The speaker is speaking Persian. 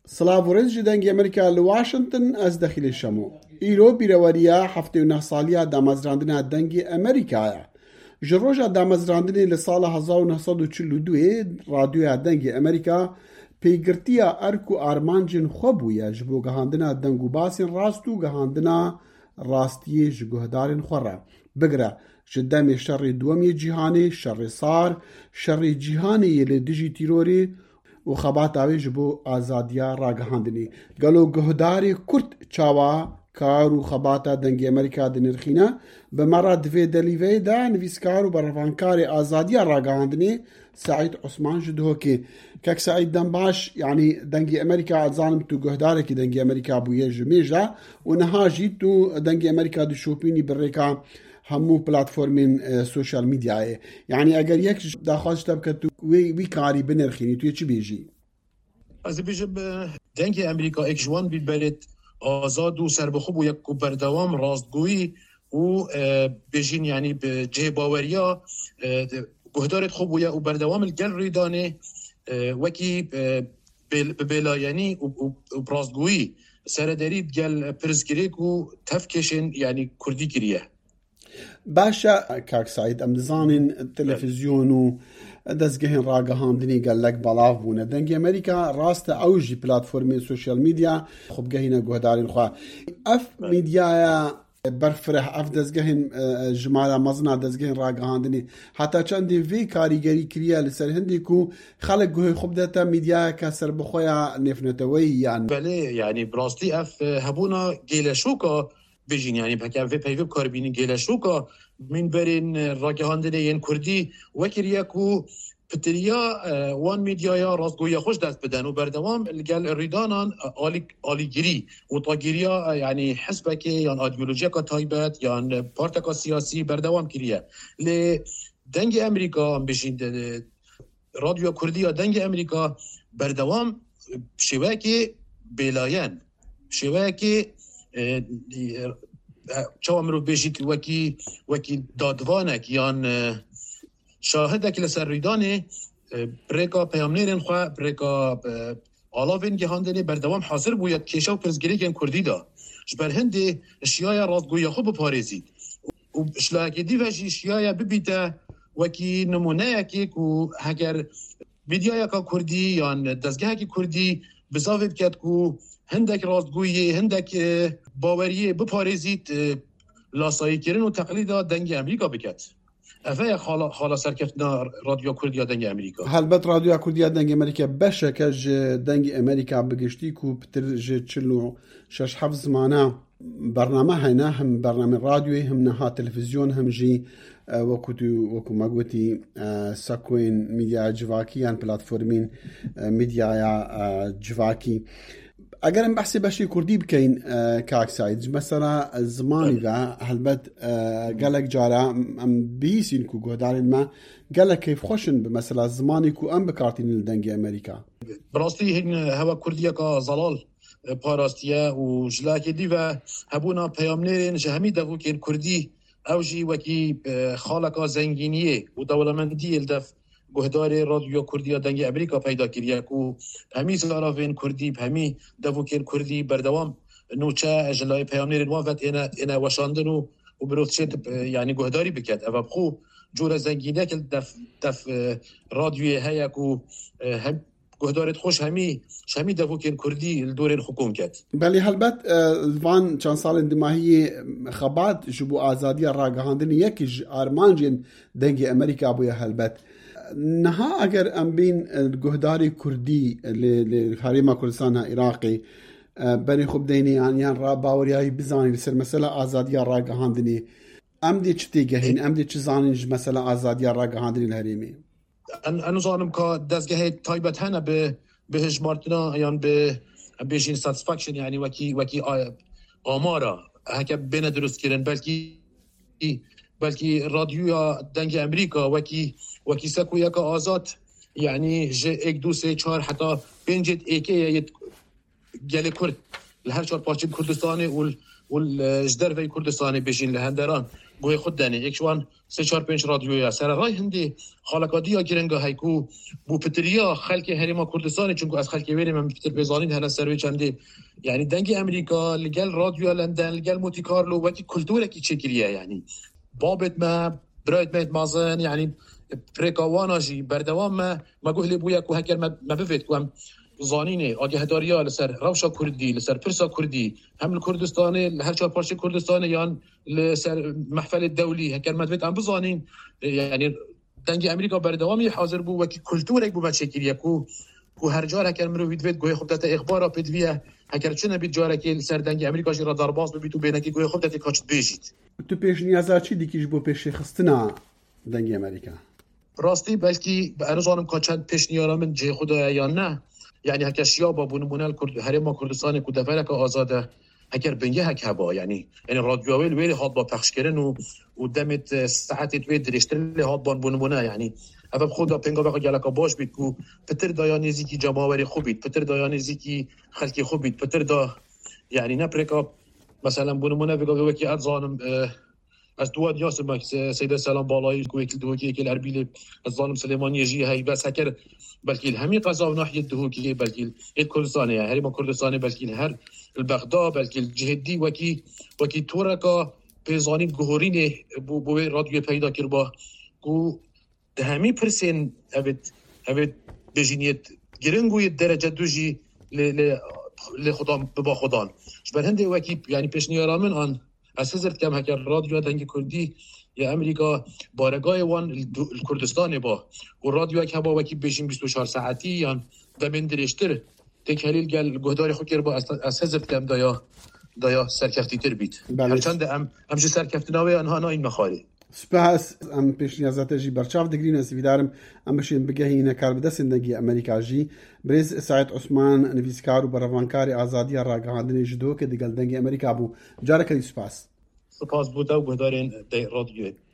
سلااوڕێز ji dengê Amerîka li Washington ez dexîlê şemo. Îro bîreweriya heftê û neh saliya damezrandina dengê Amerîkaya. Ji roja damezrandinê li sala 1942 radyoya dengê Amerîka pêgirtiya erk û armancên xwe bûye ji bo gihandina deng û basên rast û gihandina rastiyê ji guhdarên xwe re. Bigire ji demê şerê duwemê cîhanê, şerê sar, şerê cîhanê yê li dijî tîrorê û xebata wê ji bo azadiya ragihandinê. Gelo guhdarê Kurd çawa kar û xebata dengê Amerîka dinirxîne, bi mera divê delîveyê de nivîskar û berhevankarê azadiya ragihandinê Saîd Osman ji dihokê. Kek Saîd dem baş, yanî dengê Amerîka zanim tu guhdarekî dengê Amerîka bûye ji mêja û niha jî tu dengê Amerîka dişopînî bi rêka hemû platformên sosyal medyayê. Yani eger yek daxwaz te bike tu wî karî binirxînî, tu yê çi bêjî? Ez dibêjim dengê Amerîka ek ji wan bîberê azad û serbixwe bûye ku berdewam rastgoyî û bêjin yanî bi cihêbaweriya guhdarê xwe bûye û berdewam li gel rêdanê wekî bi bêlayenî û rastgoyî serederî gel pirsgirêk û tevkêşên yanî Kurdî kiriye. Başa Kak Saîd, em dizanin televîzyon û dezgehên ragihandinê gelek belav bûne. Dengê Amerîka rast ew jî platformên sosyal medya xwe bigehîne guhdarên xwe. Ev medyaya berfireh, ev dezgehên ji mala mezina dezgehên ragihandinê heta çendê vê karîgerî kiriye li ser hindê ku xelek guhê xwe bidete medyayeka serbixweya nêfneteweyî yan. Belê, yanî bi rastî ev hebûna gêleşoka bêjin, yanî peke ev vê peyvê bikarbînî gêleşoka minberên ragihandinê yên Kurdî wekiriye ku pitiriya wan medyaya rastgoya xweş dest bidin û berdewam li gel rêdanan alîgirî û tagiriya yanî hizbekê yan ideolojiyeka taybet yan parteka siyasî berdewam kiriye. Lê dengê Amerîka bêjin radyoya Kurdiya dengê Amerîka berdewam şêwekê bêlayen, şêwekê çawa mirov bêjît wekî dadvanek yan şahidek li ser rêdanê birêka peyamnêrên xwe, birêka alavên gihandinê berdewam hazir bûye kêşa û pirsgirêkên Kurdî da ji ber hindê şiyaya rastgoya xwe biparêzît û şilahekê dîve jî şiyaya bibîte wekî nimuneyekê ku heger medyayeka Kurdî yan dezgehekî Kurdî bi zavê biket ku hindek rastgoyê, hindek baweriyê biparêzît lasayîkirin û teqlîda dengê Amerîka biket. Ev ye xala serkeftina radyoya Kurdiya dengê Amerîka. Helbet radyoya Kurdiya dengê Amerîka beşeke ji dengê Amerîka bigiştî ku pitir ji 46 zimana bername hene, hem bername radyoyê, hem niha televîzyon, hem jî wekû me gotî sekoyên medyaya civakî yan platformên medyaya civakî. Eger em behsê beşê Kurdî bikeyn Kak Saîd, mesela zimanî ve helbet gelek cara em bihîsîn ku guhdarên me gelek keyfxweşin bi mesela zimanî ku em bikartînin li dengê Amerîka. Bi rastî hin heva Kurdiyeka zelal parastiye û jilakê dîve hebûna peyamnêrên ji hemî devûkên Kurdî ew jî wekî xaleka zengîniyê û dewlemendiyê li dev guhdarê radyoya Kurdiya dengê Amerîka peyda kiriye ku hemî zaravên Kurdî hemî devûkên Kurdî berdewam nûçe ji layê peyamnêrên wan vet êne weşandin û birov çê yanî guhdarî biket. Ev xwe cûra zengînek dev radyoyê heye ku guhdarê xweş hemî devûkên Kurdî li dorên hikûm ket. Belê helbet van çend salên dimahiyê xebat ji bo azadiya ragihandinê yekî ji armancên dengê Amerîka bûye helbet. Niha eger em bîn guhdarê Kurdî li Herêma Kurdistana Iraqê berê xwe bidênê yan baweriyayî bizanî li ser mesela azadiya ragihandinê, em dê çi têgehîn, em dê çi zanîn ji mesela azadiya ragihandinê li herêmê? En zanim ka dezgehê taybet hene bi hejmartina yan bi bêjin satisfaction yanî wekî amara heke bêne durustkirin belkî radyoya dengê Amerîka wekî sekoyeka azad yanî ji 1, 2, 3, 4 heta 5 êkeyê gelê Kurd li her çar parçeyên Kurdistanê û ji derveyê Kurdistanê bêjin li Henderan گوی خود دنی یک شوان 3-4-5 رادیویا سر رای هندی خالقادی گرنگا هایکو بو پتریا خلک هریما کردستان چون از خلک ویری من پتر بزانین هلا سروی چندی یعنی دنگ امریکا لگل رادیو لندن لگل مونتی کارلو وقتی کلتوره کی چکریه یعنی بابت ما برایت مت مازن یعنی پرکاواناجی بردوام ما گوهلی بویا کو هکر ما بفید کوم زانینه آگهداریا لسر روشا کردی لسر پرسا کردی هم الکردستانه هر چهار پارچه کردستانه یان لسر محفل الدولي هكر مدفت عم بزانين يعني دنگ امريكا بردوامي حاضر بو وكي كلتورك بو مشاكل يكو هر جار هكر مرو فيدفيت گوي خب دتا اخبارا بدويه هكر چنه بيت جارك سر دنگ امريكا جرا درباز بيتو بينك گوي خب دتا كاچ بيجيت تو پیش نیازا چی دیکیش بو پیش خستنا دنگ امریکا راستی بلکه ارزانم کاچند پیش نیارا من جه خدا یا نه يعني هكر شيابا بونمونال كرد هرما كردستان کو دفرك آزاده هكر بنجه هكبا يعني راديو ويل هاد با پخش کردن و دمت ساعت توی درشتر له هاد بان بونمونه يعني ابا خدا پنگا بقا گلکا باش بیت کو پتر دایانیزی کی جماوری خوبید پتر دایانیزی کی خلکی خوبید پتر دا يعني نبرکا مثلا بونمونه بگا وکی ادزانم از دواد یاسم سید سلام بالایی کو یک دوکی که اربیل از ظالم سلیمانی جی هی بس هکر بلکه همین قضا و ناحیه دهوکی بلکه کردستان هرما کردستان بلکه هر البغداد بلکه جهدی وکی تورکا پیزانی گهورین بو رادیو پیدا کرد کو همین پرسین اوید بجینیت گرنگوی درجه دوجی ل خدا با خدان شبر هنده وکی یعنی پیشنیارا من آن اساس کم هکر رادیو دنگ کردی یا امریکا بارگاه وان الکردستان با و رادیو که با وکی بشین 24 ساعتی یا دمن درشتر تکلیل گل گهدار خو کر با اساس کم دایا سرکفتی تر بیت هرچند همش سرکفتی ناوی آنها این مخاری سپاس ام پیش نیازات جی برچاف دگرین سویدارم ام بشین بگهینه کار بدست دنگی امریکا جی برز سعید عثمان نویسکار و بروانکار آزادی راگهاندن جدو که دگل دنگی امریکا بو جارک سپاس بوده و گهدارین رادیو